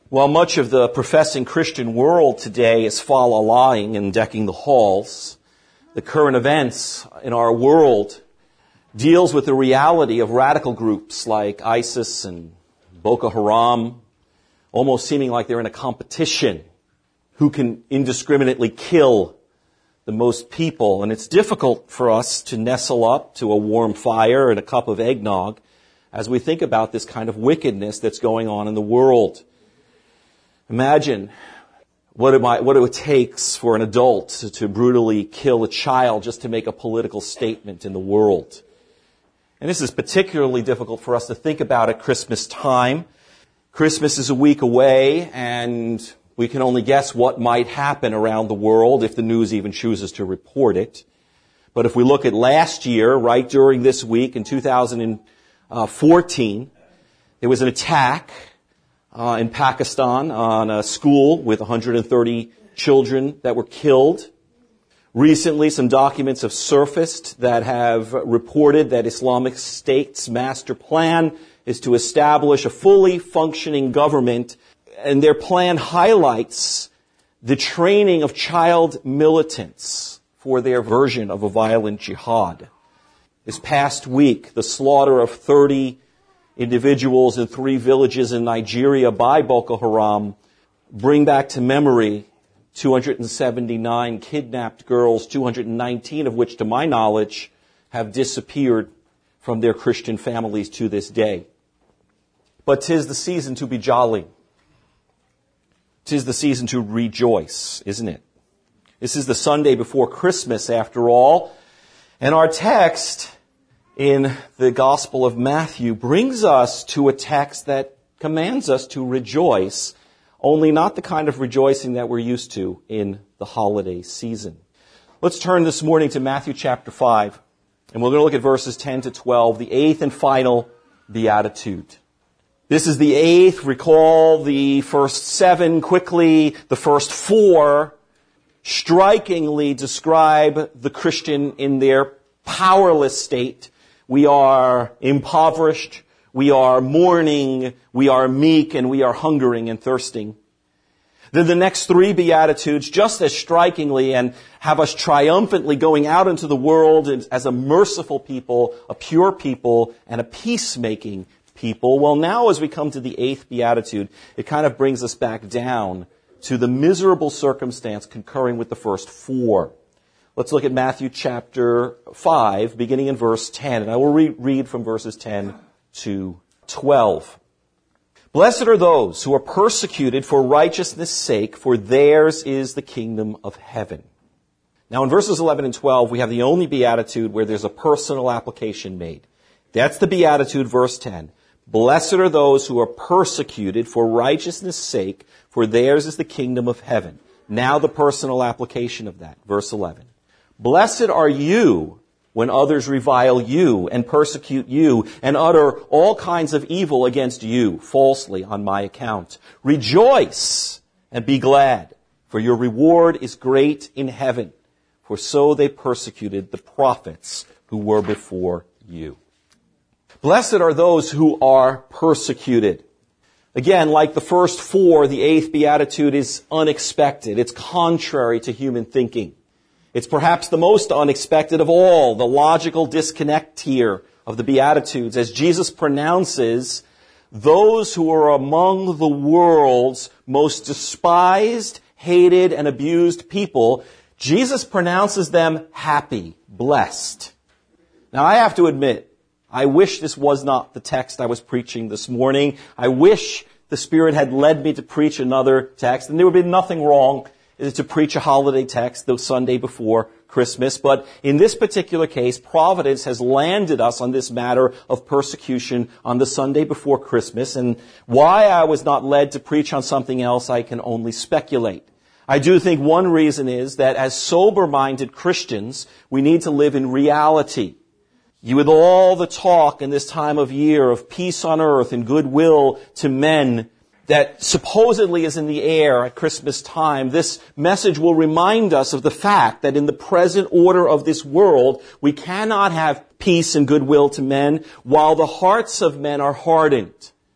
While much of the professing Christian world today is fa-la-laing and decking the halls, the current events in our world deals with the reality of radical groups like ISIS and Boko Haram, almost seeming like they're in a competition who can indiscriminately kill the most people. And it's difficult for us to nestle up to a warm fire and a cup of eggnog as we think about this kind of wickedness that's going on in the world. Imagine what it takes for an adult to brutally kill a child just to make a political statement in the world. And this is particularly difficult for us to think about at Christmas time. Christmas is a week away, and we can only guess what might happen around the world if the news even chooses to report it. But if we look at last year, right during this week in 2014, there was an attack in Pakistan on a school with 130 children that were killed. Recently, some documents have surfaced that have reported that Islamic State's master plan is to establish a fully functioning government, and their plan highlights the training of child militants for their version of a violent jihad. This past week, the slaughter of 30 individuals in 3 villages in Nigeria by Boko Haram bring back to memory 279 kidnapped girls, 219 of which, to my knowledge, have disappeared from their Christian families to this day. But 'tis the season to be jolly. 'Tis the season to rejoice, isn't it? This is the Sunday before Christmas, after all. And our text in the Gospel of Matthew brings us to a text that commands us to rejoice, only not the kind of rejoicing that we're used to in the holiday season. Let's turn this morning to Matthew chapter 5, and we're going to look at verses 10 to 12, the 8th and final beatitude. This is the 8th. Recall the first 7 quickly. The first 4 strikingly describe the Christian in their powerless state. We are impoverished, we are mourning, we are meek, and we are hungering and thirsting. Then the next 3 Beatitudes, just as strikingly, and have us triumphantly going out into the world as a merciful people, a pure people, and a peacemaking people. Well, now as we come to the 8th Beatitude, it kind of brings us back down to the miserable circumstance concurring with the first 4. Let's look at Matthew chapter 5, beginning in verse 10. And I will read from verses 10 to 12. Blessed are those who are persecuted for righteousness' sake, for theirs is the kingdom of heaven. Now in verses 11 and 12, we have the only beatitude where there's a personal application made. That's the beatitude, verse 10. Blessed are those who are persecuted for righteousness' sake, for theirs is the kingdom of heaven. Now the personal application of that, verse 11. Blessed are you when others revile you and persecute you and utter all kinds of evil against you falsely on my account. Rejoice and be glad, for your reward is great in heaven, for so they persecuted the prophets who were before you. Blessed are those who are persecuted. Again, like the first 4, the 8th Beatitude is unexpected. It's contrary to human thinking. It's perhaps the most unexpected of all, the logical disconnect here of the Beatitudes, as Jesus pronounces those who are among the world's most despised, hated, and abused people. Jesus pronounces them happy, blessed. Now I have to admit, I wish this was not the text I was preaching this morning. I wish the Spirit had led me to preach another text, and there would be nothing wrong to preach a holiday text the Sunday before Christmas. But in this particular case, Providence has landed us on this matter of persecution on the Sunday before Christmas. And why I was not led to preach on something else, I can only speculate. I do think one reason is that as sober-minded Christians, we need to live in reality. With all the talk in this time of year of peace on earth and goodwill to men that supposedly is in the air at Christmas time, this message will remind us of the fact that in the present order of this world, we cannot have peace and goodwill to men while the hearts of men are hardened.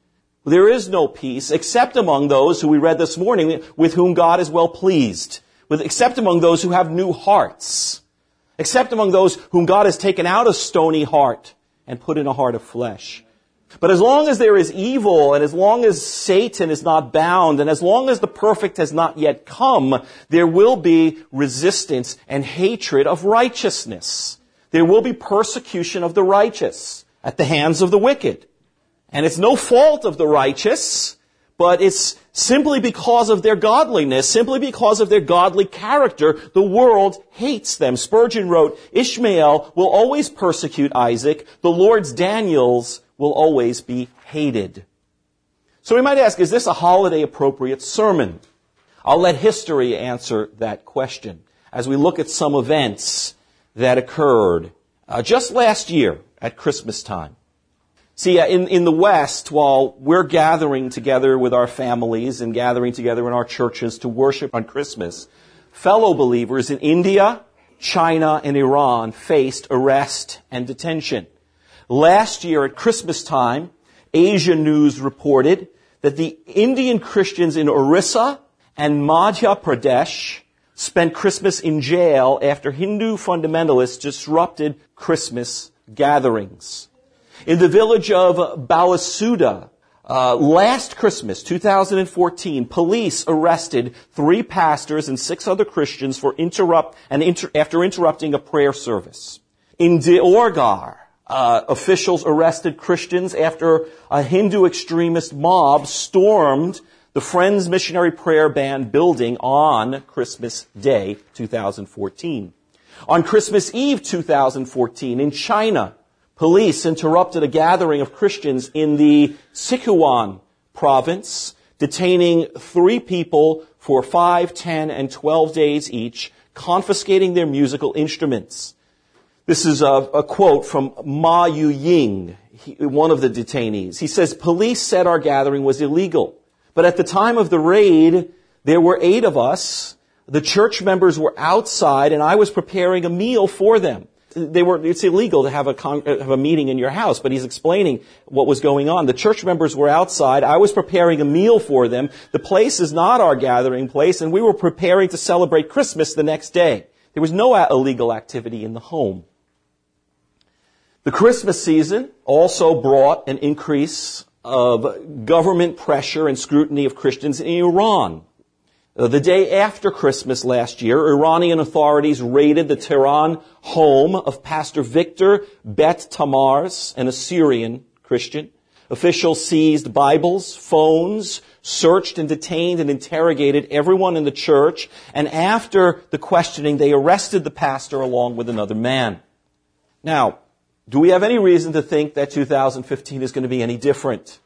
There is no peace except among those who we read this morning with whom God is well pleased. Except among those who have new hearts. Except among those whom God has taken out a stony heart and put in a heart of flesh. But as long as there is evil, and as long as Satan is not bound, and as long as the perfect has not yet come, there will be resistance and hatred of righteousness. There will be persecution of the righteous at the hands of the wicked. And it's no fault of the righteous, but it's simply because of their godliness, simply because of their godly character, the world hates them. Spurgeon wrote, Ishmael will always persecute Isaac. The Lord's Daniels will always be hated. So we might ask, is this a holiday appropriate sermon? I'll let history answer that question as we look at some events that occurred just last year at Christmas time. See, in the West, while we're gathering together with our families and gathering together in our churches to worship on Christmas, fellow believers in India, China, and Iran faced arrest and detention. Last year at Christmas time, Asia News reported that the Indian Christians in Orissa and Madhya Pradesh spent Christmas in jail after Hindu fundamentalists disrupted Christmas gatherings. In the village of Balasuda, last Christmas, 2014, police arrested 3 pastors and 6 other Christians after interrupting a prayer service. In Deoghar, officials arrested Christians after a Hindu extremist mob stormed the Friends Missionary Prayer Band building on Christmas Day, 2014. On Christmas Eve, 2014, in China, police interrupted a gathering of Christians in the Sichuan province, detaining 3 people for 5, 10, and 12 days each, confiscating their musical instruments. This is a quote from Ma Yuying, one of the detainees. He says, police said our gathering was illegal, but at the time of the raid, there were 8 of us. The church members were outside, and I was preparing a meal for them. It's illegal to have a meeting in your house, but he's explaining what was going on. The church members were outside. I was preparing a meal for them. The place is not our gathering place, and we were preparing to celebrate Christmas the next day. There was no illegal activity in the home. The Christmas season also brought an increase of government pressure and scrutiny of Christians in Iran. The day after Christmas last year, Iranian authorities raided the Tehran home of Pastor Victor Bet Tamars, an Assyrian Christian. Officials seized Bibles, phones, searched and detained and interrogated everyone in the church, and after the questioning, they arrested the pastor along with another man. Now, do we have any reason to think that 2015 is going to be any different?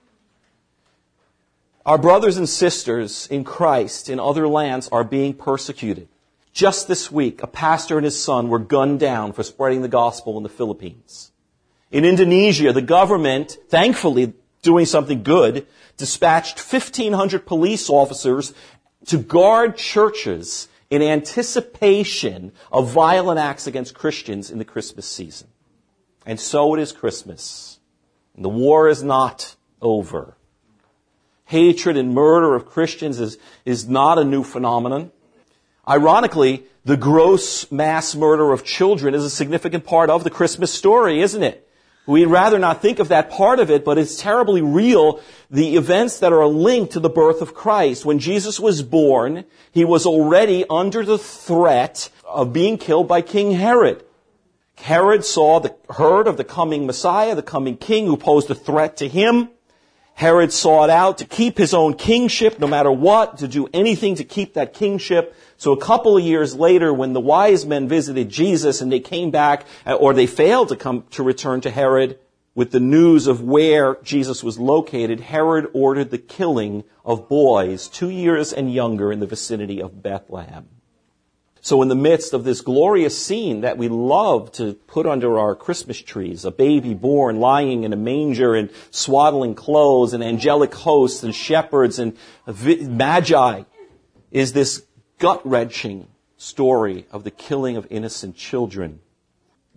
Our brothers and sisters in Christ in other lands are being persecuted. Just this week, a pastor and his son were gunned down for spreading the gospel in the Philippines. In Indonesia, the government, thankfully doing something good, dispatched 1,500 police officers to guard churches in anticipation of violent acts against Christians in the Christmas season. And so it is Christmas. And the war is not over. Hatred and murder of Christians is not a new phenomenon. Ironically, the gross mass murder of children is a significant part of the Christmas story, isn't it? We'd rather not think of that part of it, but it's terribly real, the events that are linked to the birth of Christ. When Jesus was born, he was already under the threat of being killed by King Herod. Herod heard of the coming Messiah, the coming king who posed a threat to him. Herod sought out to keep his own kingship no matter what, to do anything to keep that kingship. So a couple of years later, when the wise men visited Jesus and they came back, or they failed to return to Herod with the news of where Jesus was located, Herod ordered the killing of boys 2 years and younger in the vicinity of Bethlehem. So in the midst of this glorious scene that we love to put under our Christmas trees, a baby born lying in a manger in swaddling clothes and angelic hosts and shepherds and magi, is this gut-wrenching story of the killing of innocent children.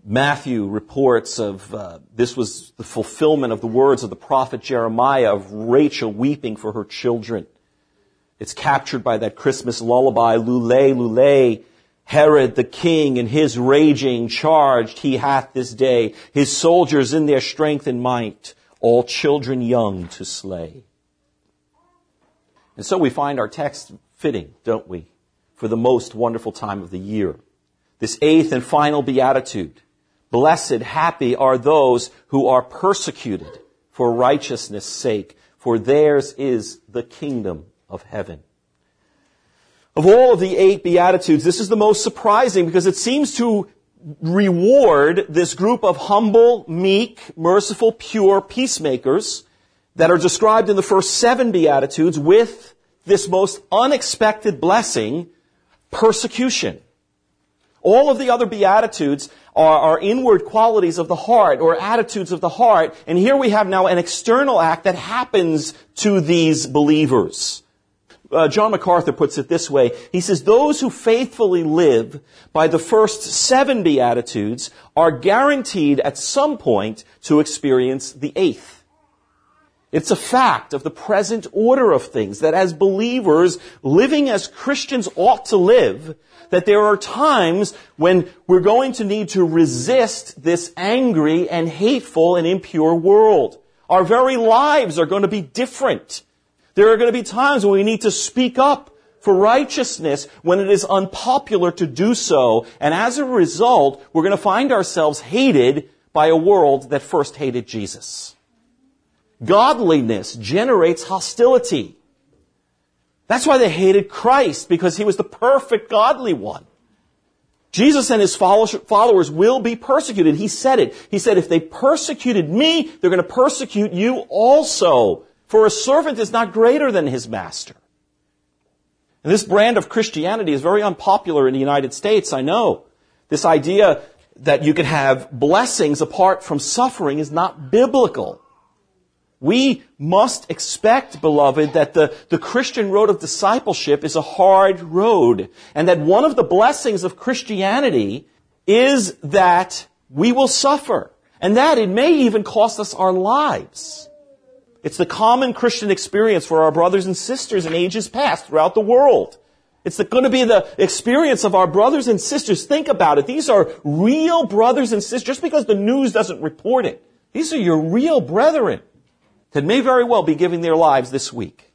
Matthew reports of, this was the fulfillment of the words of the prophet Jeremiah of Rachel weeping for her children. It's captured by that Christmas lullaby, Lule, Lule, Herod the king in his raging charged he hath this day, his soldiers in their strength and might, all children young to slay. And so we find our text fitting, don't we, for the most wonderful time of the year. This eighth and final beatitude. Blessed, happy are those who are persecuted for righteousness' sake, for theirs is the kingdom of heaven. Of all of the 8 Beatitudes, this is the most surprising because it seems to reward this group of humble, meek, merciful, pure peacemakers that are described in the first 7 Beatitudes with this most unexpected blessing, persecution. All of the other Beatitudes are inward qualities of the heart or attitudes of the heart. And here we have now an external act that happens to these believers. John MacArthur puts it this way. He says, those who faithfully live by the first 7 Beatitudes are guaranteed at some point to experience the 8th. It's a fact of the present order of things that as believers, living as Christians ought to live, that there are times when we're going to need to resist this angry and hateful and impure world. Our very lives are going to be different. There are going to be times when we need to speak up for righteousness when it is unpopular to do so. And as a result, we're going to find ourselves hated by a world that first hated Jesus. Godliness generates hostility. That's why they hated Christ, because he was the perfect godly one. Jesus and his followers will be persecuted. He said it. He said, if they persecuted me, they're going to persecute you also. For a servant is not greater than his master. And this brand of Christianity is very unpopular in the United States, I know. This idea that you can have blessings apart from suffering is not biblical. We must expect, beloved, that the Christian road of discipleship is a hard road, and that one of the blessings of Christianity is that we will suffer, and that it may even cost us our lives. It's the common Christian experience for our brothers and sisters in ages past throughout the world. It's going to be the experience of our brothers and sisters. Think about it. These are real brothers and sisters. Just because the news doesn't report it, these are your real brethren that may very well be giving their lives this week.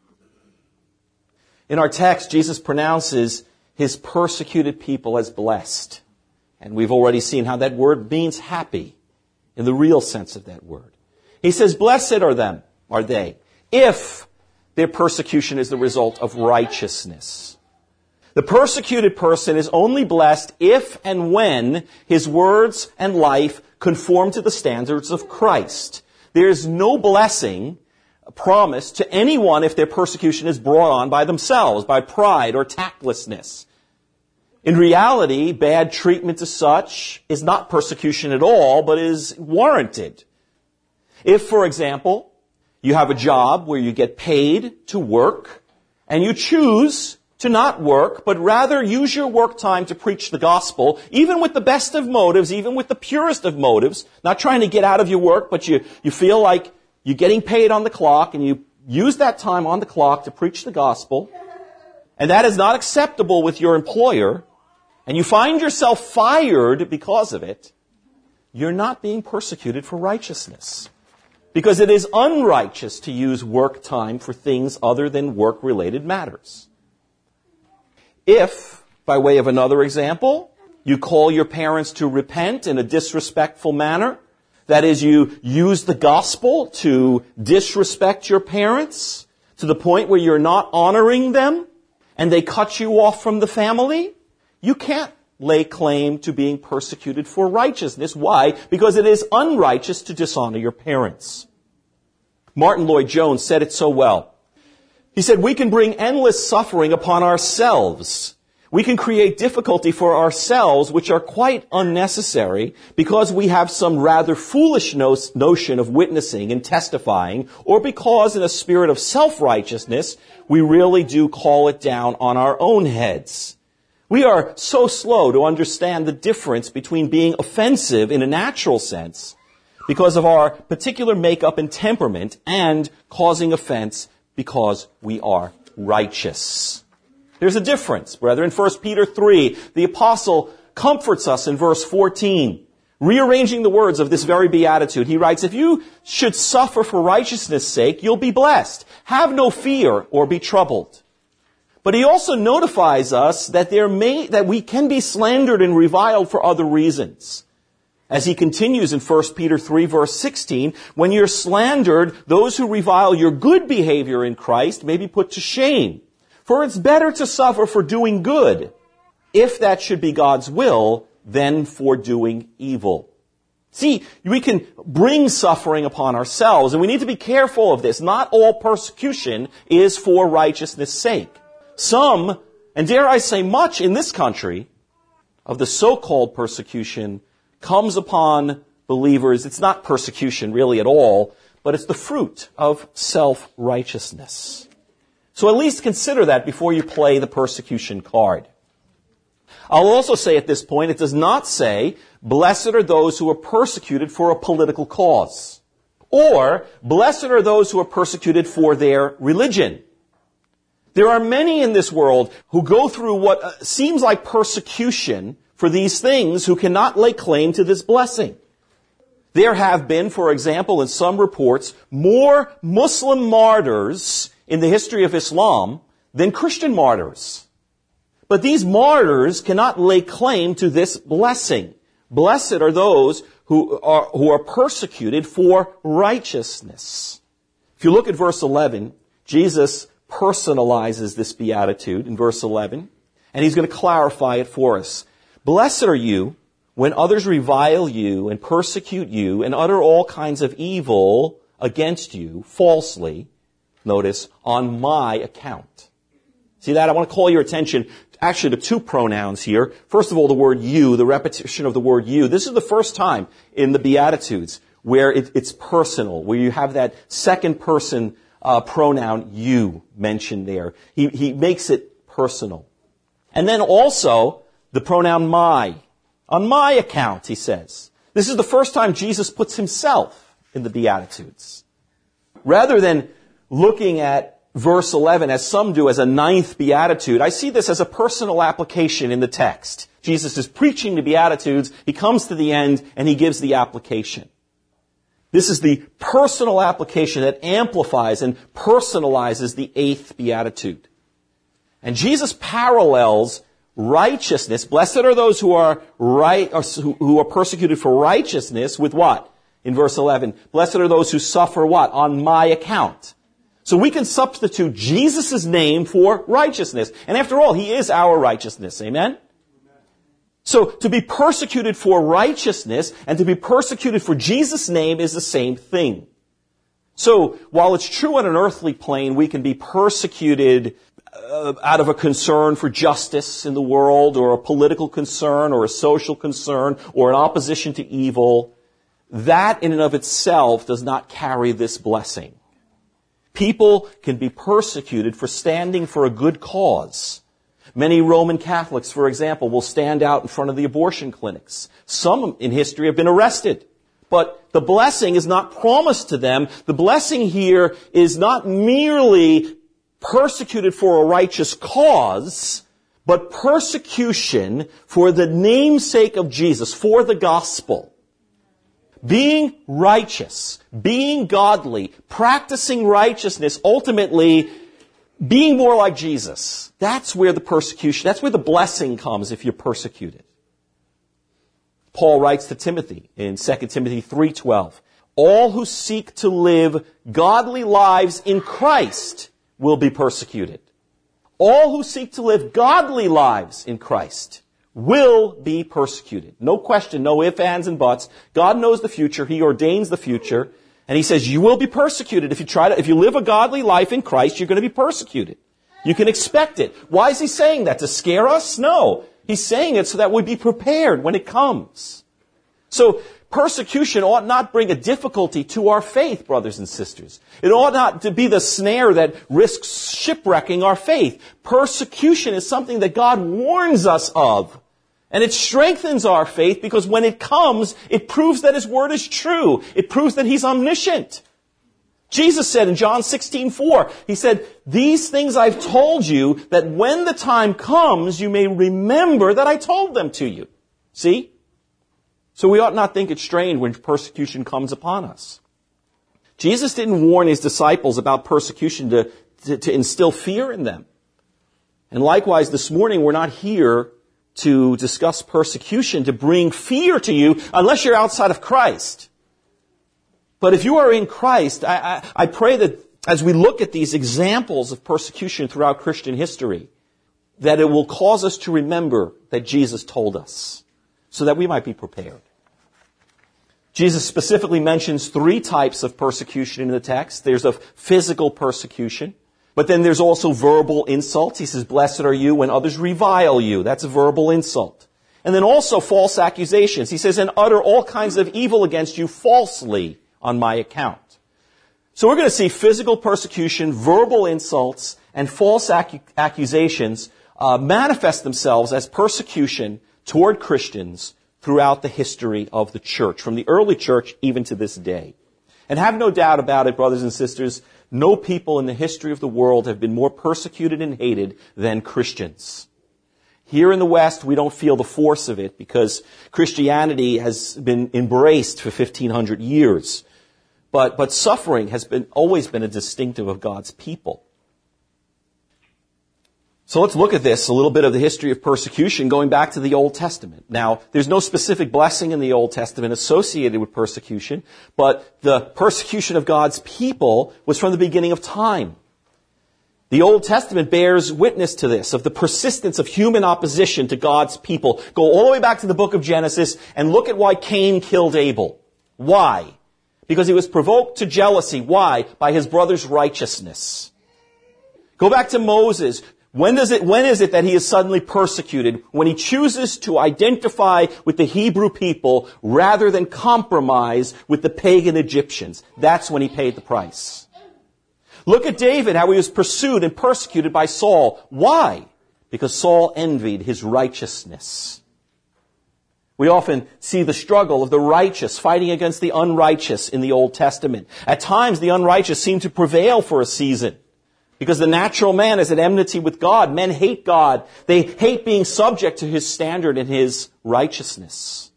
In our text, Jesus pronounces his persecuted people as blessed. And we've already seen how that word means happy in the real sense of that word. He says, blessed are they, if their persecution is the result of righteousness. The persecuted person is only blessed if and when his words and life conform to the standards of Christ. There's no blessing promised to anyone if their persecution is brought on by themselves, by pride or tactlessness. In reality, bad treatment as such is not persecution at all, but is warranted. If, for example, you have a job where you get paid to work, and you choose to not work, but rather use your work time to preach the gospel, even with the best of motives, even with the purest of motives, not trying to get out of your work, but you feel like you're getting paid on the clock, and you use that time on the clock to preach the gospel, and that is not acceptable with your employer, and you find yourself fired because of it, you're not being persecuted for righteousness. Because it is unrighteous to use work time for things other than work-related matters. If, by way of another example, you call your parents to repent in a disrespectful manner, that is, you use the gospel to disrespect your parents to the point where you're not honoring them, and they cut you off from the family, you can't lay claim to being persecuted for righteousness. Why? Because it is unrighteous to dishonor your parents. Martin Lloyd-Jones said it so well. He said, we can bring endless suffering upon ourselves. We can create difficulty for ourselves, which are quite unnecessary, because we have some rather foolish notion of witnessing and testifying, or because in a spirit of self-righteousness, we really do call it down on our own heads. We are so slow to understand the difference between being offensive in a natural sense because of our particular makeup and temperament and causing offense because we are righteous. There's a difference, brethren. In 1 Peter 3, the apostle comforts us in verse 14. Rearranging the words of this very beatitude, he writes, if you should suffer for righteousness' sake, you'll be blessed. Have no fear or be troubled. But he also notifies us that that we can be slandered and reviled for other reasons. As he continues in 1 Peter 3 verse 16, when you're slandered, those who revile your good behavior in Christ may be put to shame. For it's better to suffer for doing good, if that should be God's will, than for doing evil. See, we can bring suffering upon ourselves, and we need to be careful of this. Not all persecution is for righteousness' sake. Some, and dare I say much in this country, of the so-called persecution comes upon believers. It's not persecution really at all, but it's the fruit of self-righteousness. So at least consider that before you play the persecution card. I'll also say at this point, it does not say, blessed are those who are persecuted for a political cause. Or, blessed are those who are persecuted for their religion. There are many in this world who go through what seems like persecution for these things who cannot lay claim to this blessing. There have been, for example, in some reports, more Muslim martyrs in the history of Islam than Christian martyrs. But these martyrs cannot lay claim to this blessing. Blessed are those who are persecuted for righteousness. If you look at verse 11, Jesus personalizes this beatitude in verse 11, and he's going to clarify it for us. Blessed are you when others revile you and persecute you and utter all kinds of evil against you falsely, notice, on my account. See that? I want to call your attention actually to two pronouns here. First of all, the word you, the repetition of the word you. This is the first time in the Beatitudes where it's personal, where you have that second person pronoun you mentioned there. He makes it personal. And then also the pronoun my. On my account, he says. This is the first time Jesus puts himself in the Beatitudes. Rather than looking at verse 11, as some do, as a ninth beatitude, I see this as a personal application in the text. Jesus is preaching the Beatitudes, he comes to the end, and he gives the application. This is the personal application that amplifies and personalizes the eighth beatitude. And Jesus parallels righteousness. Blessed are those who are who are persecuted for righteousness with what? In verse 11, blessed are those who suffer what? On my account. So we can substitute Jesus' name for righteousness. And after all, he is our righteousness. Amen? So to be persecuted for righteousness and to be persecuted for Jesus' name is the same thing. So while it's true on an earthly plane, we can be persecuted out of a concern for justice in the world, or a political concern, or a social concern, or an opposition to evil, that in and of itself does not carry this blessing. People can be persecuted for standing for a good cause. Many Roman Catholics, for example, will stand out in front of the abortion clinics. Some in history have been arrested. But the blessing is not promised to them. The blessing here is not merely persecuted for a righteous cause, but persecution for the namesake of Jesus, for the gospel. Being righteous, being godly, practicing righteousness, ultimately being more like Jesus. That's where the persecution, that's where the blessing comes if you're persecuted. Paul writes to Timothy in 2 Timothy 3:12, all who seek to live godly lives in Christ will be persecuted. All who seek to live godly lives in Christ will be persecuted. No question, no ifs, ands, and buts. God knows the future. He ordains the future. And he says, you will be persecuted. If you live a godly life in Christ, you're going to be persecuted. You can expect it. Why is he saying that? To scare us? No. He's saying it so that we be prepared when it comes. So, persecution ought not bring a difficulty to our faith, brothers and sisters. It ought not to be the snare that risks shipwrecking our faith. Persecution is something that God warns us of. And it strengthens our faith because when it comes, it proves that His Word is true. It proves that He's omniscient. Jesus said in John 16:4, He said, "These things I've told you, that when the time comes, you may remember that I told them to you." See? So we ought not think it strange when persecution comes upon us. Jesus didn't warn His disciples about persecution to instill fear in them. And likewise, this morning, we're not here to discuss persecution, to bring fear to you, unless you're outside of Christ. But if you are in Christ, I pray that as we look at these examples of persecution throughout Christian history, that it will cause us to remember that Jesus told us, so that we might be prepared. Jesus specifically mentions 3 types of persecution in the text. There's a physical persecution, but then there's also verbal insults. He says, "Blessed are you when others revile you." That's a verbal insult. And then also false accusations. He says, "And utter all kinds of evil against you falsely on my account." So we're going to see physical persecution, verbal insults, and false accusations manifest themselves as persecution toward Christians throughout the history of the church, from the early church even to this day. And have no doubt about it, brothers and sisters, no people in the history of the world have been more persecuted and hated than Christians. Here in the West, we don't feel the force of it because Christianity has been embraced for 1,500 years. But suffering has always been a distinctive of God's people. So let's look at this, a little bit of the history of persecution going back to the Old Testament. Now, there's no specific blessing in the Old Testament associated with persecution, but the persecution of God's people was from the beginning of time. The Old Testament bears witness to this, of the persistence of human opposition to God's people. Go all the way back to the book of Genesis and look at why Cain killed Abel. Why? Because he was provoked to jealousy. Why? By his brother's righteousness. Go back to Moses. When is it that he is suddenly persecuted? When he chooses to identify with the Hebrew people rather than compromise with the pagan Egyptians. That's when he paid the price. Look at David, how he was pursued and persecuted by Saul. Why? Because Saul envied his righteousness. We often see the struggle of the righteous fighting against the unrighteous in the Old Testament. At times, the unrighteous seem to prevail for a season. Because the natural man is at enmity with God. Men hate God. They hate being subject to His standard and His righteousness.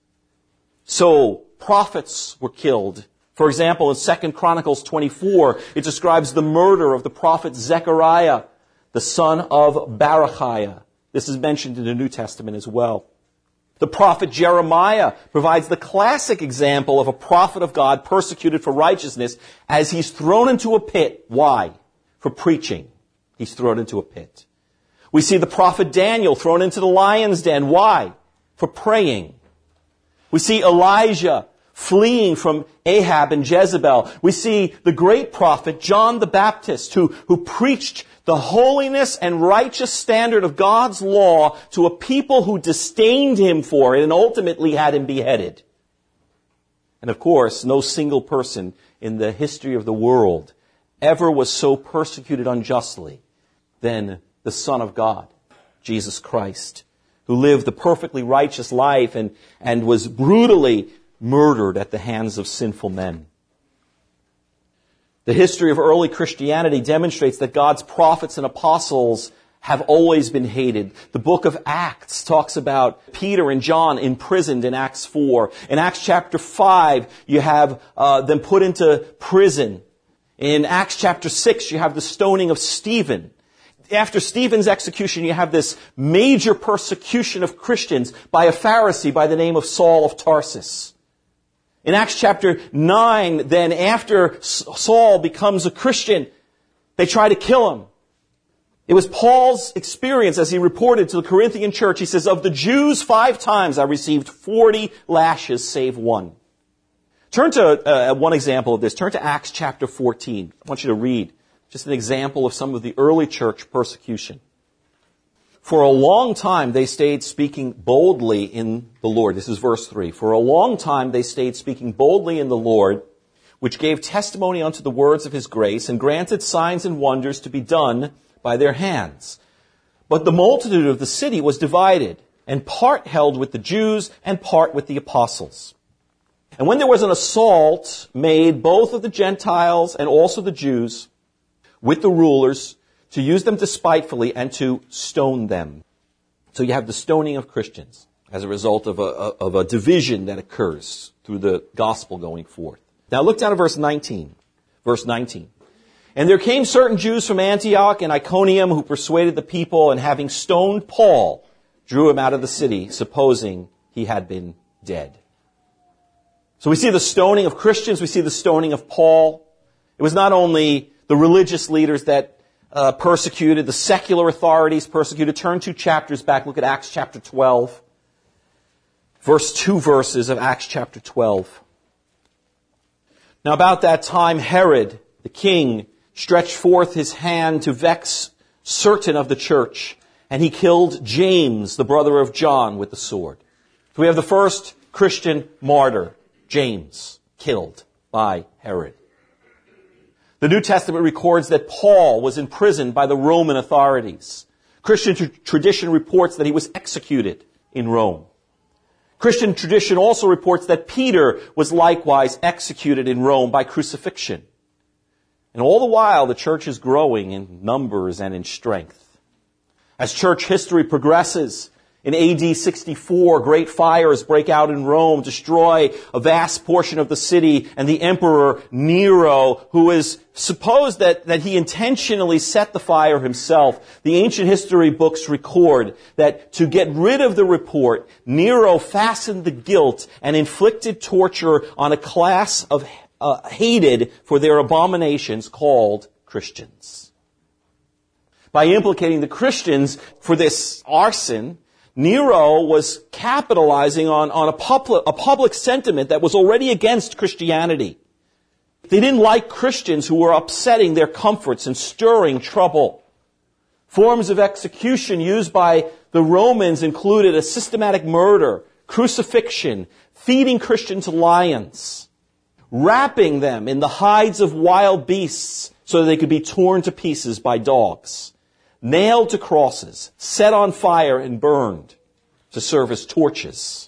So, prophets were killed. For example, in 2 Chronicles 24, it describes the murder of the prophet Zechariah, the son of Berechiah. This is mentioned in the New Testament as well. The prophet Jeremiah provides the classic example of a prophet of God persecuted for righteousness as he's thrown into a pit. Why? For preaching. He's thrown into a pit. We see the prophet Daniel thrown into the lion's den. Why? For praying. We see Elijah fleeing from Ahab and Jezebel. We see the great prophet John the Baptist who preached the holiness and righteous standard of God's law to a people who disdained him for it and ultimately had him beheaded. And of course, no single person in the history of the world ever was so persecuted unjustly than the Son of God, Jesus Christ, who lived the perfectly righteous life and was brutally murdered at the hands of sinful men. The history of early Christianity demonstrates that God's prophets and apostles have always been hated. The book of Acts talks about Peter and John imprisoned in Acts 4. In Acts chapter 5, you have them put into prison. In Acts chapter 6, you have the stoning of Stephen. After Stephen's execution, you have this major persecution of Christians by a Pharisee by the name of Saul of Tarsus. In Acts chapter 9, then after Saul becomes a Christian, they try to kill him. It was Paul's experience as he reported to the Corinthian church. He says, "Of the Jews, 5 times I received 40 lashes save one." Turn to one example of this. Turn to Acts chapter 14. I want you to read just an example of some of the early church persecution. For a long time they stayed speaking boldly in the Lord. This is verse 3. For a long time they stayed speaking boldly in the Lord, which gave testimony unto the words of his grace, and granted signs and wonders to be done by their hands. But the multitude of the city was divided, and part held with the Jews, and part with the apostles. And when there was an assault made both of the Gentiles and also the Jews with the rulers, to use them despitefully and to stone them. So you have the stoning of Christians as a result of a division that occurs through the gospel going forth. Now look down at verse 19. Verse 19. And there came certain Jews from Antioch and Iconium who persuaded the people, and having stoned Paul, drew him out of the city, supposing he had been dead. So we see the stoning of Christians, we see the stoning of Paul. It was not only the religious leaders that persecuted, the secular authorities persecuted. Turn 2 chapters back, look at Acts chapter 12. First 2 verses of Acts chapter 12. Now about that time Herod, the king, stretched forth his hand to vex certain of the church, and he killed James, the brother of John, with the sword. So we have the first Christian martyr, James, killed by Herod. The New Testament records that Paul was imprisoned by the Roman authorities. Christian tradition reports that he was executed in Rome. Christian tradition also reports that Peter was likewise executed in Rome by crucifixion. And all the while, the church is growing in numbers and in strength. As church history progresses, in AD 64, great fires break out in Rome, destroy a vast portion of the city, and the emperor Nero, who is supposed that he intentionally set the fire himself. The ancient history books record that to get rid of the report, Nero fastened the guilt and inflicted torture on a class of hated for their abominations called Christians. By implicating the Christians for this arson, Nero was capitalizing on a public sentiment that was already against Christianity. They didn't like Christians who were upsetting their comforts and stirring trouble. Forms of execution used by the Romans included a systematic murder, crucifixion, feeding Christians to lions, wrapping them in the hides of wild beasts so that they could be torn to pieces by dogs, nailed to crosses, set on fire and burned to serve as torches.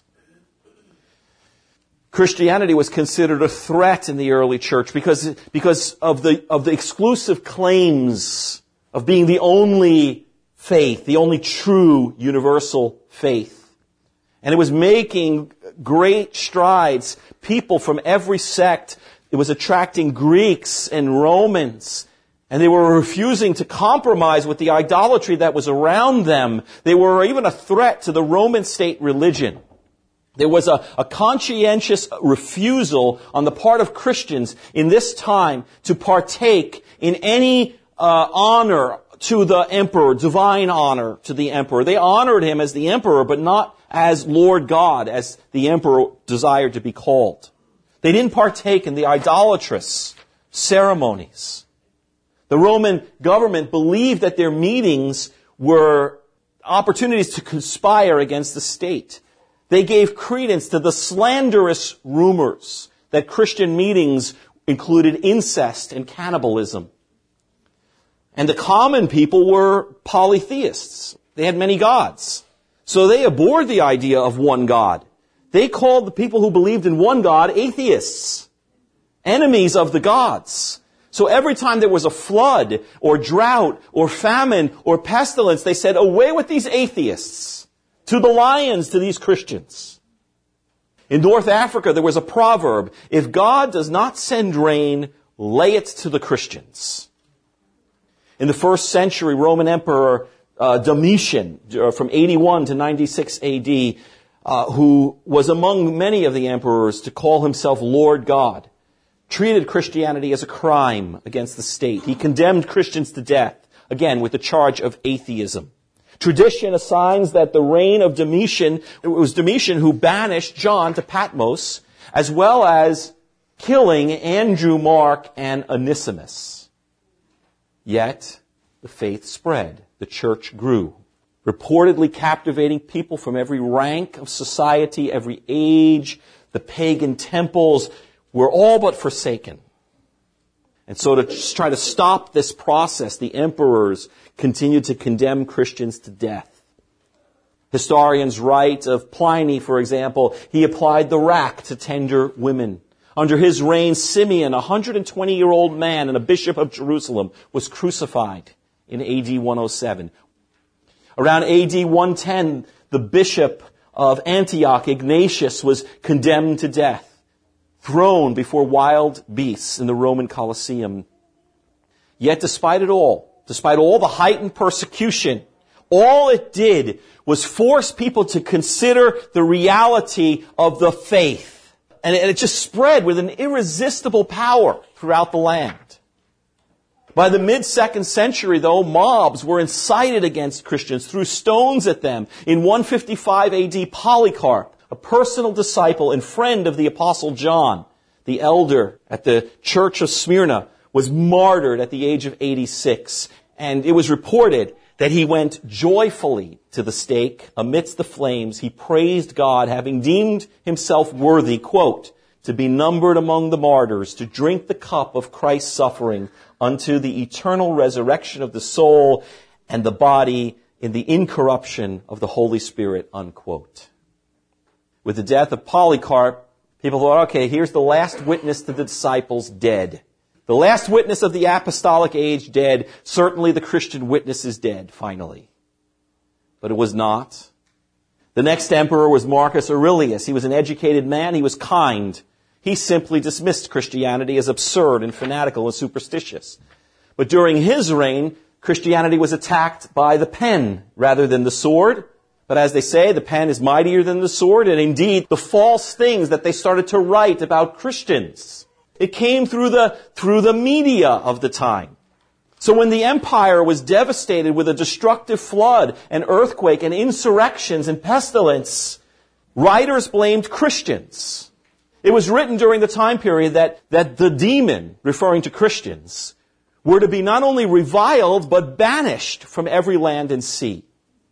Christianity was considered a threat in the early church because of the exclusive claims of being the only faith, the only true universal faith. And it was making great strides. People from every sect, it was attracting Greeks and Romans. And they were refusing to compromise with the idolatry that was around them. They were even a threat to the Roman state religion. There was a conscientious refusal on the part of Christians in this time to partake in any honor to the emperor, divine honor to the emperor. They honored him as the emperor, but not as Lord God, as the emperor desired to be called. They didn't partake in the idolatrous ceremonies. The Roman government believed that their meetings were opportunities to conspire against the state. They gave credence to the slanderous rumors that Christian meetings included incest and cannibalism. And the common people were polytheists. They had many gods. So they abhorred the idea of one God. They called the people who believed in one God atheists, enemies of the gods. So every time there was a flood or drought or famine or pestilence, they said, away with these atheists, to the lions, to these Christians. In North Africa, there was a proverb, if God does not send rain, lay it to the Christians. In the first century, Roman Emperor Domitian, from 81 to 96 AD, who was among many of the emperors to call himself Lord God, treated Christianity as a crime against the state. He condemned Christians to death, again with the charge of atheism. Tradition assigns that the reign of Domitian, it was Domitian who banished John to Patmos, as well as killing Andrew, Mark, and Onesimus. Yet, the faith spread. The church grew. reportedly captivating people from every rank of society, every age. The pagan temples were all but forsaken. And so to try to stop this process, the emperors continued to condemn Christians to death. Historians write of Pliny, for example, he applied the rack to tender women. Under his reign, Simeon, a 120-year-old man and a bishop of Jerusalem, was crucified in AD 107. Around AD 110, the bishop of Antioch, Ignatius, was condemned to death, thrown before wild beasts in the Roman Colosseum. Yet despite all the heightened persecution, all it did was force people to consider the reality of the faith. And it just spread with an irresistible power throughout the land. By the mid-2nd century, though, mobs were incited against Christians, threw stones at them. In 155 AD, Polycarp, a personal disciple and friend of the Apostle John, the elder at the church of Smyrna, was martyred at the age of 86. And it was reported that he went joyfully to the stake amidst the flames. He praised God, having deemed himself worthy, quote, to be numbered among the martyrs, to drink the cup of Christ's suffering unto the eternal resurrection of the soul and the body in the incorruption of the Holy Spirit, unquote. With the death of Polycarp, people thought, okay, here's the last witness to the disciples dead. The last witness of the apostolic age dead. Certainly the Christian witness is dead, finally. But it was not. The next emperor was Marcus Aurelius. He was an educated man. He was kind. He simply dismissed Christianity as absurd and fanatical and superstitious. But during his reign, Christianity was attacked by the pen rather than the sword. But as they say, the pen is mightier than the sword. And indeed, the false things that they started to write about Christians, it came through the media of the time. So when the empire was devastated with a destructive flood, an earthquake, and insurrections and pestilence, writers blamed Christians. It was written during the time period that the demon, referring to Christians, were to be not only reviled, but banished from every land and sea.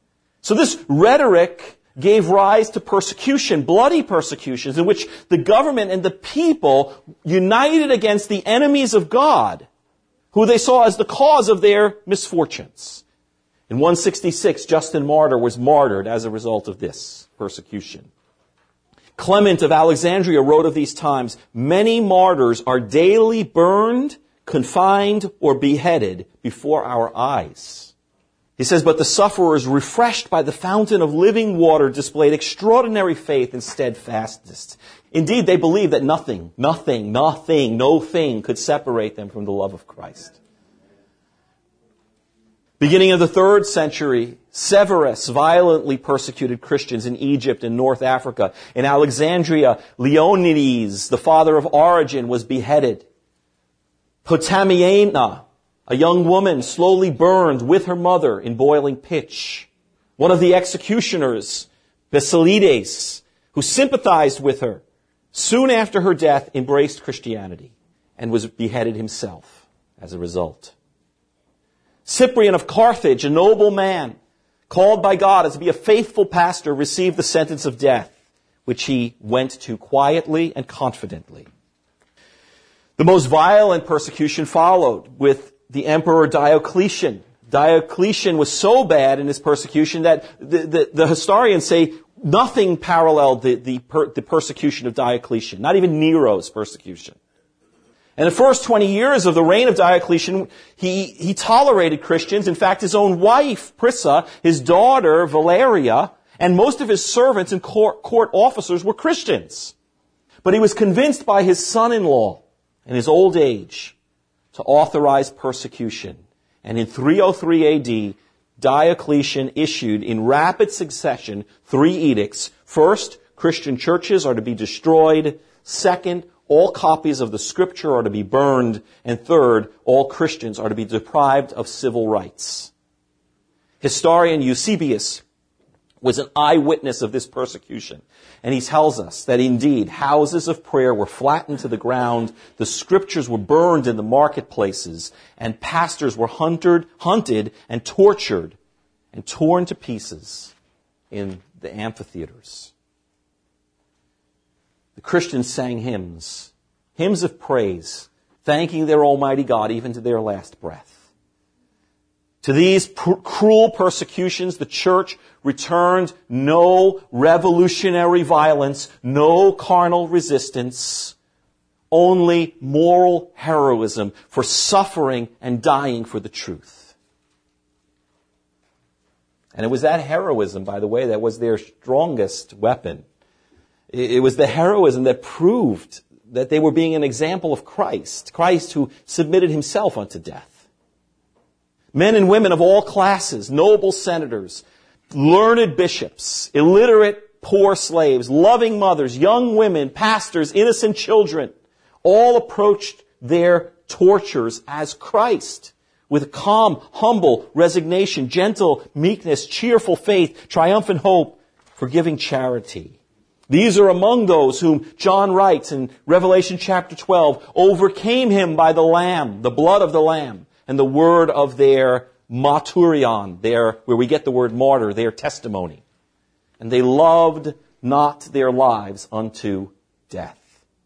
So this rhetoric gave rise to persecution, bloody persecutions, in which the government and the people united against the enemies of God, who they saw as the cause of their misfortunes. In 166, Justin Martyr was martyred as a result of this persecution. Clement of Alexandria wrote of these times, "Many martyrs are daily burned, confined, or beheaded before our eyes." He says, but the sufferers, refreshed by the fountain of living water, displayed extraordinary faith and steadfastness. Indeed, they believed that no thing could separate them from the love of Christ. Beginning of the 3rd century, Severus violently persecuted Christians in Egypt and North Africa. In Alexandria, Leonides, the father of Origen, was beheaded. Potamiana, a young woman, slowly burned with her mother in boiling pitch. One of the executioners, Basilides, who sympathized with her, soon after her death embraced Christianity and was beheaded himself as a result. Cyprian of Carthage, a noble man, called by God as to be a faithful pastor, received the sentence of death, which he went to quietly and confidently. The most violent persecution followed with the Emperor Diocletian. Diocletian was so bad in his persecution that the historians say nothing paralleled the persecution of Diocletian, not even Nero's persecution. In the first 20 years of the reign of Diocletian, he tolerated Christians. In fact, his own wife, Prissa, his daughter, Valeria, and most of his servants and court officers were Christians. But he was convinced by his son-in-law in his old age to authorize persecution. And in 303 AD, Diocletian issued in rapid succession 3 edicts. First, Christian churches are to be destroyed. Second, all copies of the Scripture are to be burned. And third, all Christians are to be deprived of civil rights. Historian Eusebius was an eyewitness of this persecution. And he tells us that indeed houses of prayer were flattened to the ground, the Scriptures were burned in the marketplaces, and pastors were hunted and tortured, and torn to pieces in the amphitheaters. The Christians sang hymns of praise, thanking their Almighty God even to their last breath. To these cruel persecutions, the church returned no revolutionary violence, no carnal resistance, only moral heroism for suffering and dying for the truth. And it was that heroism, by the way, that was their strongest weapon. It was the heroism that proved that they were being an example of Christ who submitted himself unto death. Men and women of all classes, noble senators, learned bishops, illiterate poor slaves, loving mothers, young women, pastors, innocent children, all approached their tortures as Christ, with calm, humble resignation, gentle meekness, cheerful faith, triumphant hope, forgiving charity. These are among those whom John writes in Revelation chapter 12, overcame him by the Lamb, the blood of the Lamb, and the word of their martyrion, where we get the word martyr, their testimony. And they loved not their lives unto death.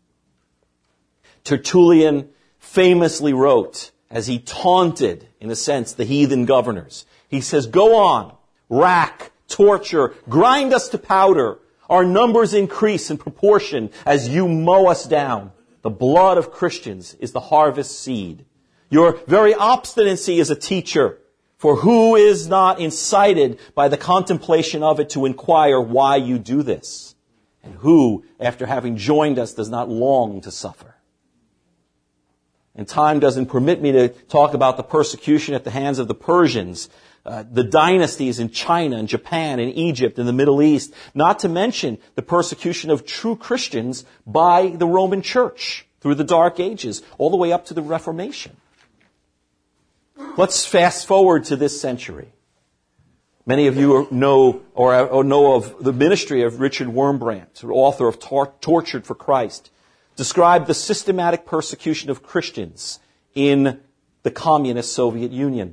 Tertullian famously wrote, as he taunted, in a sense, the heathen governors. He says, go on, rack, torture, grind us to powder. Our numbers increase in proportion as you mow us down. The blood of Christians is the harvest seed. Your very obstinacy is a teacher, for who is not incited by the contemplation of it to inquire why you do this? And who, after having joined us, does not long to suffer? And time doesn't permit me to talk about the persecution at the hands of the Persians, the dynasties in China and Japan and Egypt and the Middle East, not to mention the persecution of true Christians by the Roman Church through the Dark Ages, all the way up to the Reformation. Let's fast forward to this century. Many of you know or know of the ministry of Richard Wurmbrand, author of Tortured for Christ, described the systematic persecution of Christians in the communist Soviet Union.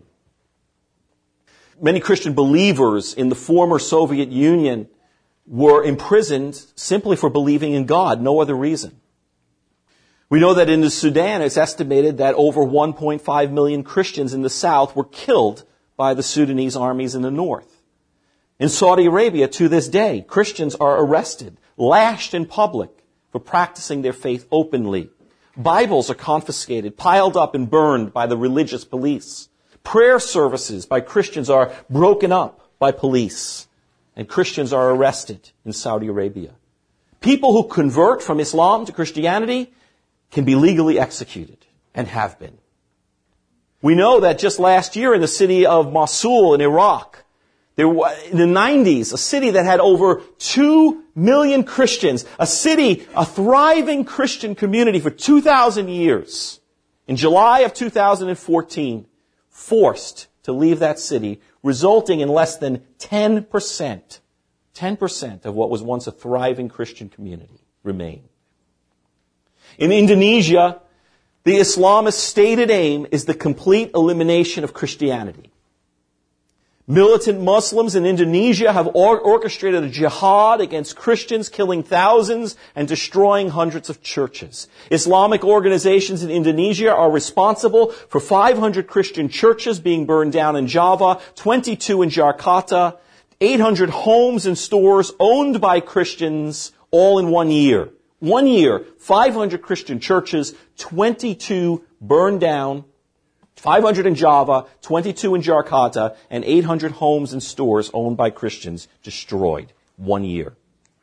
Many Christian believers in the former Soviet Union were imprisoned simply for believing in God, no other reason. We know that in the Sudan, it's estimated that over 1.5 million Christians in the south were killed by the Sudanese armies in the north. In Saudi Arabia, to this day, Christians are arrested, lashed in public for practicing their faith openly. Bibles are confiscated, piled up and burned by the religious police. Prayer services by Christians are broken up by police, and Christians are arrested in Saudi Arabia. People who convert from Islam to Christianity can be legally executed, and have been. We know that just last year in the city of Mosul in Iraq, in the 90s, a city that had over 2 million Christians, a thriving Christian community for 2,000 years, in July of 2014, forced to leave that city, resulting in less than 10% of what was once a thriving Christian community remain. In Indonesia, the Islamist stated aim is the complete elimination of Christianity. Militant Muslims in Indonesia have orchestrated a jihad against Christians, killing thousands and destroying hundreds of churches. Islamic organizations in Indonesia are responsible for 500 Christian churches being burned down in Java, 22 in Jakarta, 800 homes and stores owned by Christians, all in 1 year. 1 year, 500 Christian churches, 22 burned down, 500 in Java, 22 in Jakarta, and 800 homes and stores owned by Christians destroyed. 1 year.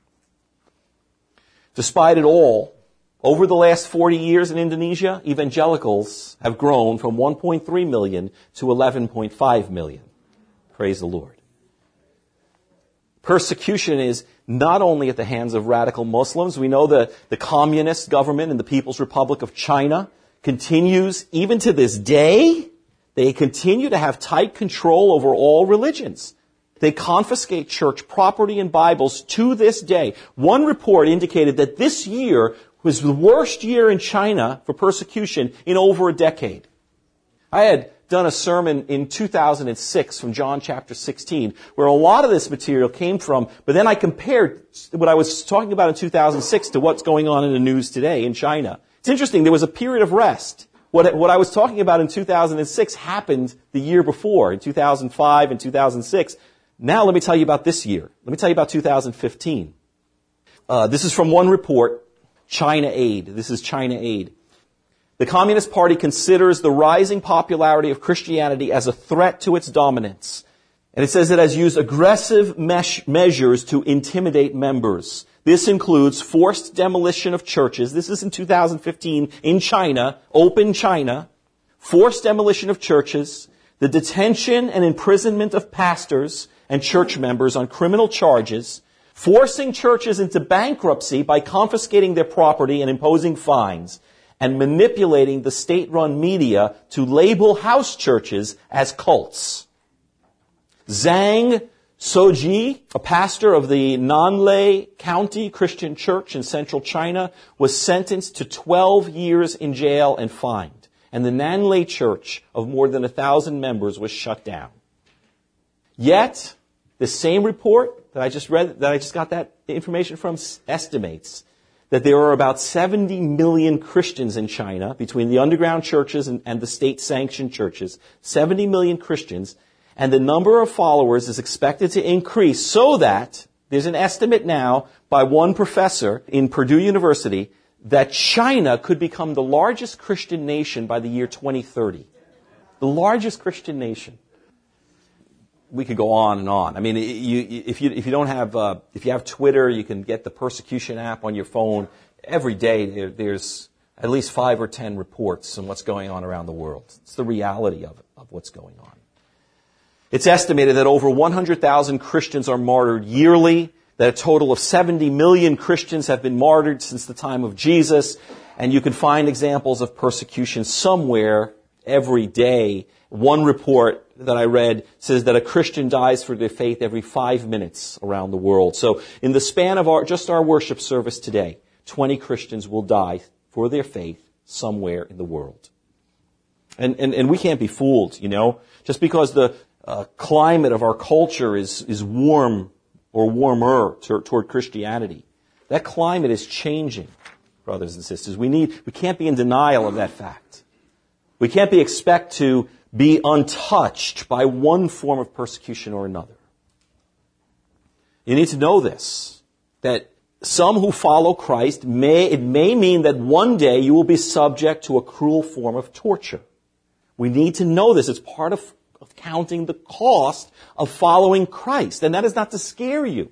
Despite it all, over the last 40 years in Indonesia, evangelicals have grown from 1.3 million to 11.5 million. Praise the Lord. Persecution is not only at the hands of radical Muslims. We know that the communist government in the People's Republic of China continues, even to this day, they continue to have tight control over all religions. They confiscate church property and Bibles to this day. One report indicated that this year was the worst year in China for persecution in over a decade. I had done a sermon in 2006 from John chapter 16, where a lot of this material came from, but then I compared what I was talking about in 2006 to what's going on in the news today in China. It's interesting, there was a period of rest. What I was talking about in 2006 happened the year before, in 2005 and 2006. Now let me tell you about this year. Let me tell you about 2015. This is from one report, China Aid. This is China Aid. The Communist Party considers the rising popularity of Christianity as a threat to its dominance. And it says it has used aggressive measures to intimidate members. This includes forced demolition of churches. This is in 2015 in China, open China. Forced demolition of churches, the detention and imprisonment of pastors and church members on criminal charges, forcing churches into bankruptcy by confiscating their property and imposing fines, and manipulating the state-run media to label house churches as cults. Zhang Soji, a pastor of the Nanlei County Christian Church in central China, was sentenced to 12 years in jail and fined. And the Nanlei Church of more than 1,000 members was shut down. Yet, the same report that I just read, that I just got that information from, estimates that there are about 70 million Christians in China, between the underground churches and the state-sanctioned churches, 70 million Christians, and the number of followers is expected to increase so that, there's an estimate now by one professor in Purdue University, that China could become the largest Christian nation by the year 2030. The largest Christian nation. We could go on and on. I mean, if you have Twitter, you can get the persecution app on your phone. Every day there's at least 5 or 10 reports on what's going on around the world. It's the reality of what's going on. It's estimated that over 100,000 Christians are martyred yearly, that a total of 70 million Christians have been martyred since the time of Jesus, and you can find examples of persecution somewhere every day. One report that I read says that a Christian dies for their faith every 5 minutes around the world. So in the span of our worship service today, 20 Christians will die for their faith somewhere in the world. And we can't be fooled, you know. Just because the climate of our culture is warm or warmer toward Christianity, that climate is changing, brothers and sisters. We can't be in denial of that fact. We can't expect to be untouched by one form of persecution or another. You need to know this, that some who follow Christ may mean that one day you will be subject to a cruel form of torture. We need to know this. It's part of counting the cost of following Christ. And that is not to scare you.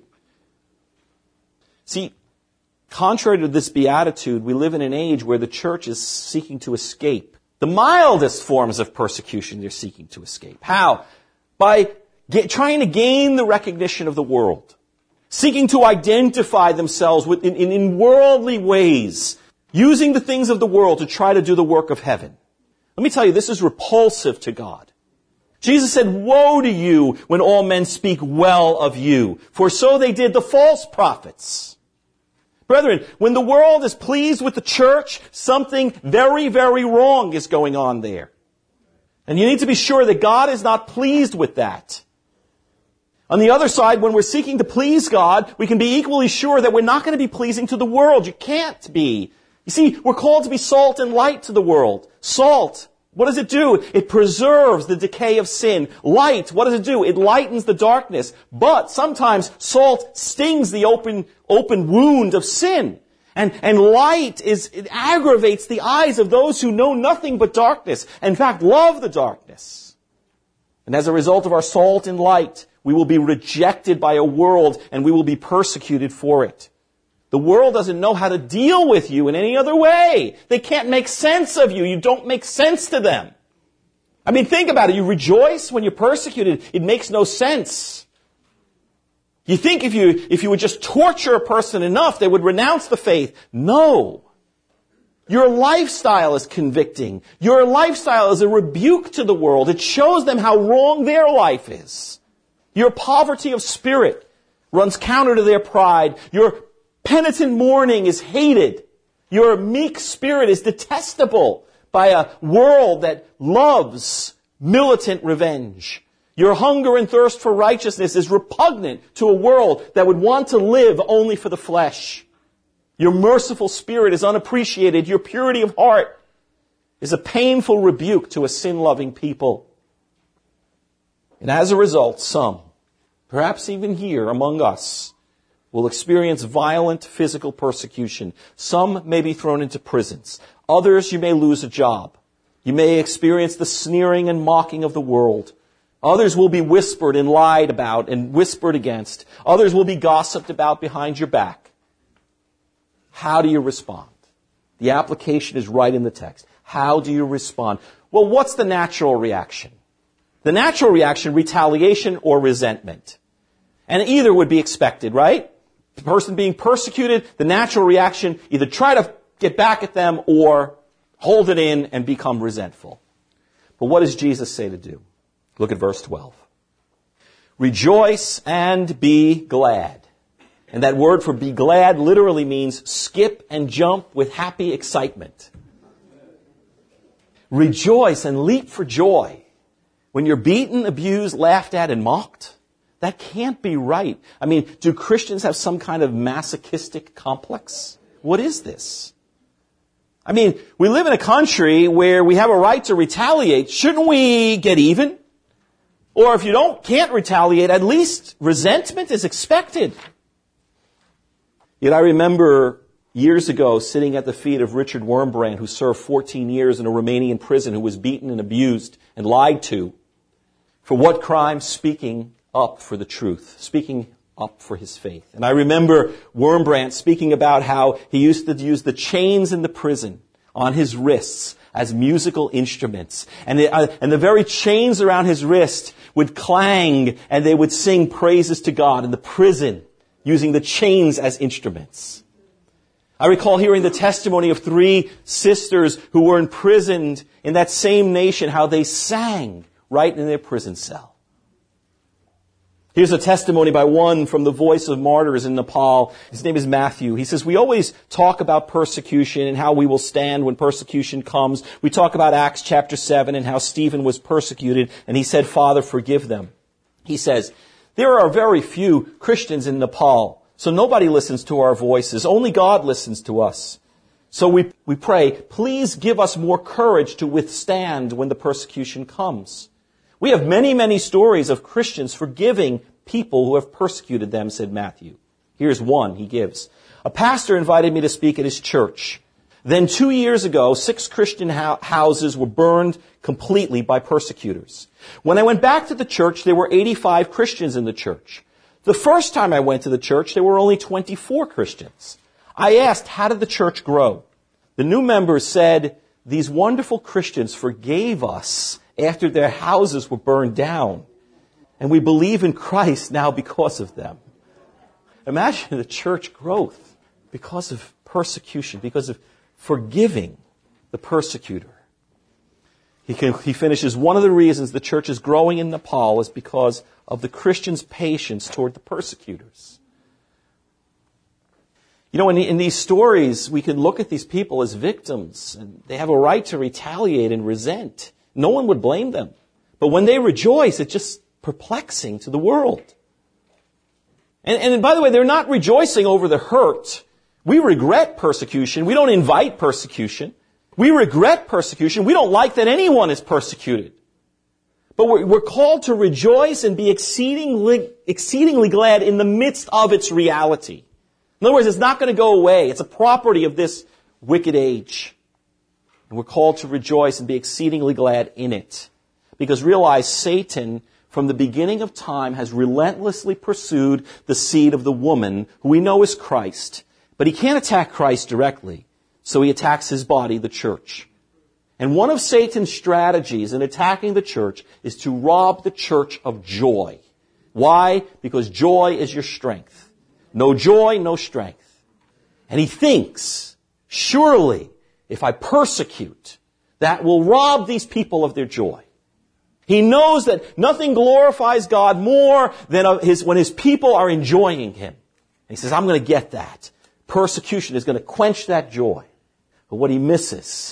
See, contrary to this beatitude, we live in an age where the church is seeking to escape the mildest forms of persecution. They're seeking to escape. How? By trying to gain the recognition of the world. Seeking to identify themselves in worldly ways. Using the things of the world to try to do the work of heaven. Let me tell you, this is repulsive to God. Jesus said, "Woe to you when all men speak well of you, for so they did the false prophets." Brethren, when the world is pleased with the church, something very, very wrong is going on there. And you need to be sure that God is not pleased with that. On the other side, when we're seeking to please God, we can be equally sure that we're not going to be pleasing to the world. You can't be. You see, we're called to be salt and light to the world. Salt, what does it do? It preserves the decay of sin. Light, what does it do? It lightens the darkness. But sometimes salt stings the open wound of sin. And light it aggravates the eyes of those who know nothing but darkness. In fact, love the darkness. And as a result of our salt and light, we will be rejected by a world and we will be persecuted for it. The world doesn't know how to deal with you in any other way. They can't make sense of you. You don't make sense to them. I mean, think about it. You rejoice when you're persecuted. It makes no sense. You think if you would just torture a person enough, they would renounce the faith. No. Your lifestyle is convicting. Your lifestyle is a rebuke to the world. It shows them how wrong their life is. Your poverty of spirit runs counter to their pride. Your penitent mourning is hated. Your meek spirit is detestable by a world that loves militant revenge. Your hunger and thirst for righteousness is repugnant to a world that would want to live only for the flesh. Your merciful spirit is unappreciated. Your purity of heart is a painful rebuke to a sin-loving people. And as a result, some, perhaps even here among us, will experience violent physical persecution. Some may be thrown into prisons. Others, you may lose a job. You may experience the sneering and mocking of the world. Others will be whispered and lied about and whispered against. Others will be gossiped about behind your back. How do you respond? The application is right in the text. How do you respond? Well, what's the natural reaction? The natural reaction, retaliation or resentment. And either would be expected, right? The person being persecuted, the natural reaction, either try to get back at them or hold it in and become resentful. But what does Jesus say to do? Look at verse 12. Rejoice and be glad. And that word for be glad literally means skip and jump with happy excitement. Rejoice and leap for joy. When you're beaten, abused, laughed at, and mocked, that can't be right. I mean, do Christians have some kind of masochistic complex? What is this? I mean, we live in a country where we have a right to retaliate. Shouldn't we get even? Or if you can't retaliate, at least resentment is expected. Yet I remember years ago sitting at the feet of Richard Wurmbrand, who served 14 years in a Romanian prison, who was beaten and abused and lied to. For what crime? Speaking up for the truth, speaking up for his faith. And I remember Wurmbrand speaking about how he used to use the chains in the prison on his wrists as musical instruments. And the very chains around his wrist would clang and they would sing praises to God in the prison using the chains as instruments. I recall hearing the testimony of 3 sisters who were imprisoned in that same nation, how they sang right in their prison cell. Here's a testimony by one from the Voice of Martyrs in Nepal. His name is Matthew. He says, we always talk about persecution and how we will stand when persecution comes. We talk about Acts chapter 7 and how Stephen was persecuted and he said, Father, forgive them. He says, there are very few Christians in Nepal, so nobody listens to our voices. Only God listens to us. So we pray, please give us more courage to withstand when the persecution comes. We have many, many stories of Christians forgiving people who have persecuted them, said Matthew. Here's one he gives. A pastor invited me to speak at his church. Then 2 years ago, 6 Christian houses were burned completely by persecutors. When I went back to the church, there were 85 Christians in the church. The first time I went to the church, there were only 24 Christians. I asked, how did the church grow? The new members said, these wonderful Christians forgave us after their houses were burned down. And we believe in Christ now because of them. Imagine the church growth because of persecution, because of forgiving the persecutor. He finishes, one of the reasons the church is growing in Nepal is because of the Christians' patience toward the persecutors. You know, in these stories, we can look at these people as victims, and they have a right to retaliate and resent. No one would blame them. But when they rejoice, it's just perplexing to the world. And by the way, they're not rejoicing over the hurt. We regret persecution. We don't invite persecution. We regret persecution. We don't like that anyone is persecuted. But we're called to rejoice and be exceedingly glad in the midst of its reality. In other words, it's not going to go away. It's a property of this wicked age. And we're called to rejoice and be exceedingly glad in it. Because realize Satan, from the beginning of time, has relentlessly pursued the seed of the woman, who we know is Christ. But he can't attack Christ directly. So he attacks his body, the church. And one of Satan's strategies in attacking the church is to rob the church of joy. Why? Because joy is your strength. No joy, no strength. And he thinks, surely, if I persecute, that will rob these people of their joy. He knows that nothing glorifies God more than when his people are enjoying him. And he says, I'm going to get that. Persecution is going to quench that joy. But what he misses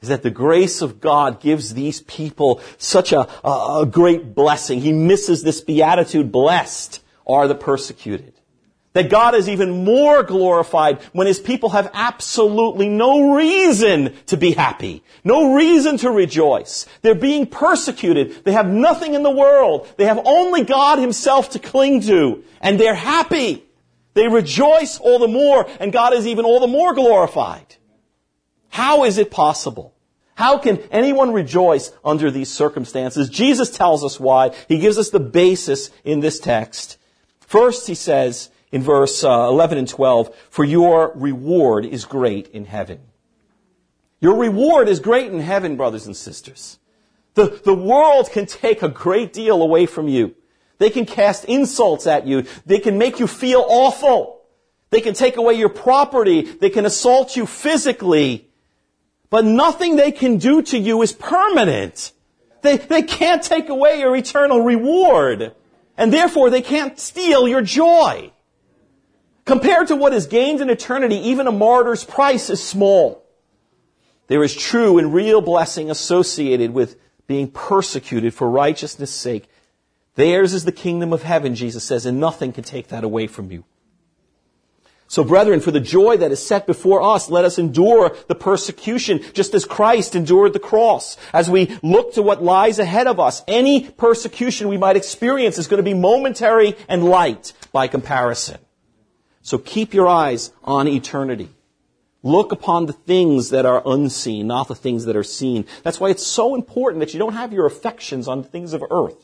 is that the grace of God gives these people such a great blessing. He misses this beatitude, blessed are the persecuted. That God is even more glorified when His people have absolutely no reason to be happy. No reason to rejoice. They're being persecuted. They have nothing in the world. They have only God Himself to cling to. And they're happy. They rejoice all the more, and God is even all the more glorified. How is it possible? How can anyone rejoice under these circumstances? Jesus tells us why. He gives us the basis in this text. First, He says in verse 11 and 12, for your reward is great in heaven. Your reward is great in heaven, brothers and sisters. The world can take a great deal away from you. They can cast insults at you. They can make you feel awful. They can take away your property. They can assault you physically. But nothing they can do to you is permanent. They can't take away your eternal reward. And therefore, they can't steal your joy. Compared to what is gained in eternity, even a martyr's price is small. There is true and real blessing associated with being persecuted for righteousness' sake. Theirs is the kingdom of heaven, Jesus says, and nothing can take that away from you. So, brethren, for the joy that is set before us, let us endure the persecution, just as Christ endured the cross. As we look to what lies ahead of us, any persecution we might experience is going to be momentary and light by comparison. So keep your eyes on eternity. Look upon the things that are unseen, not the things that are seen. That's why it's so important that you don't have your affections on things of earth.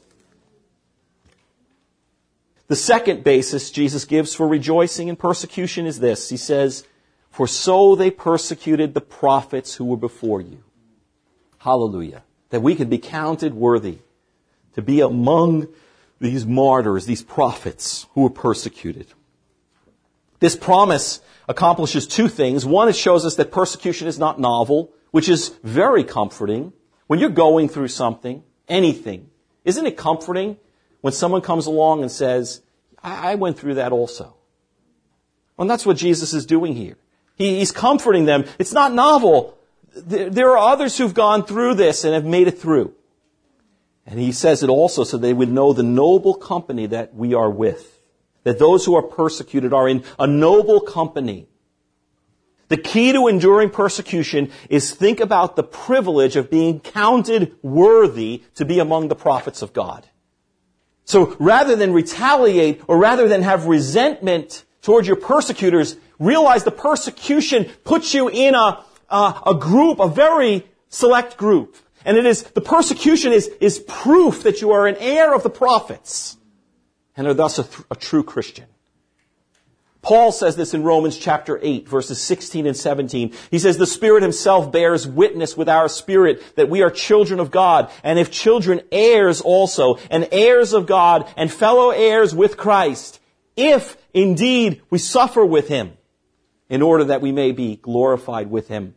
The second basis Jesus gives for rejoicing in persecution is this. He says, for so they persecuted the prophets who were before you. Hallelujah. That we could be counted worthy to be among these martyrs, these prophets who were persecuted. This promise accomplishes two things. One, it shows us that persecution is not novel, which is very comforting. When you're going through something, anything, isn't it comforting when someone comes along and says, I went through that also? Well, that's what Jesus is doing here. He's comforting them. It's not novel. There are others who've gone through this and have made it through. And He says it also so they would know the noble company that we are with. That those who are persecuted are in a noble company. The key to enduring persecution is think about the privilege of being counted worthy to be among the prophets of God. So rather than retaliate or rather than have resentment towards your persecutors, realize the persecution puts you in a group, a very select group. And the persecution is proof that you are an heir of the prophets and are thus a true Christian. Paul says this in Romans chapter 8, verses 16 and 17. He says, the Spirit Himself bears witness with our spirit that we are children of God, and if children, heirs also, and heirs of God, and fellow heirs with Christ, if indeed we suffer with Him, in order that we may be glorified with Him.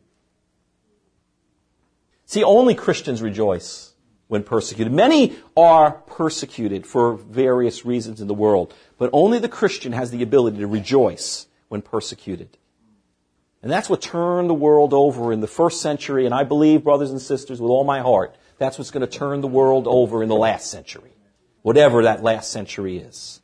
See, only Christians rejoice when persecuted. Many are persecuted for various reasons in the world, but only the Christian has the ability to rejoice when persecuted. And that's what turned the world over in the first century, and I believe, brothers and sisters, with all my heart, that's what's going to turn the world over in the last century, whatever that last century is.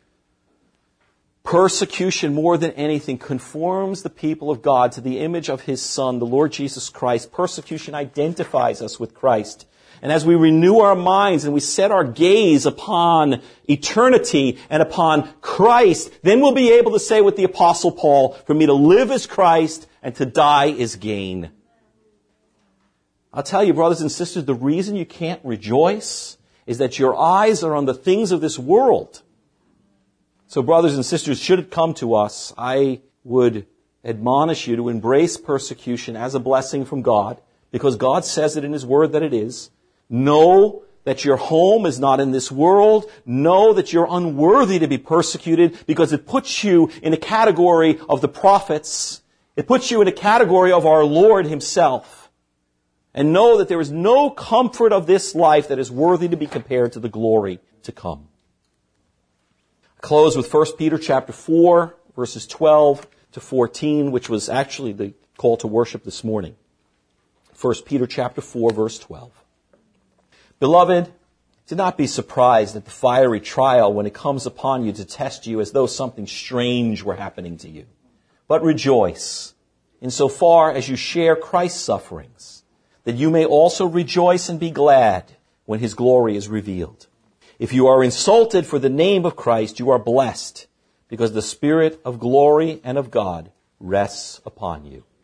Persecution, more than anything, conforms the people of God to the image of His Son, the Lord Jesus Christ. Persecution identifies us with Christ. And as we renew our minds and we set our gaze upon eternity and upon Christ, then we'll be able to say with the Apostle Paul, for me to live is Christ and to die is gain. I'll tell you, brothers and sisters, the reason you can't rejoice is that your eyes are on the things of this world. So, brothers and sisters, should it come to us, I would admonish you to embrace persecution as a blessing from God, because God says it in His Word that it is. Know that your home is not in this world. Know that you're unworthy to be persecuted because it puts you in a category of the prophets. It puts you in a category of our Lord Himself. And know that there is no comfort of this life that is worthy to be compared to the glory to come. I close with 1 Peter chapter 4, verses 12 to 14, which was actually the call to worship this morning. 1 Peter chapter 4, verse 12. Beloved, do not be surprised at the fiery trial when it comes upon you to test you as though something strange were happening to you. But rejoice, insofar as you share Christ's sufferings, that you may also rejoice and be glad when his glory is revealed. If you are insulted for the name of Christ, you are blessed, because the Spirit of glory and of God rests upon you.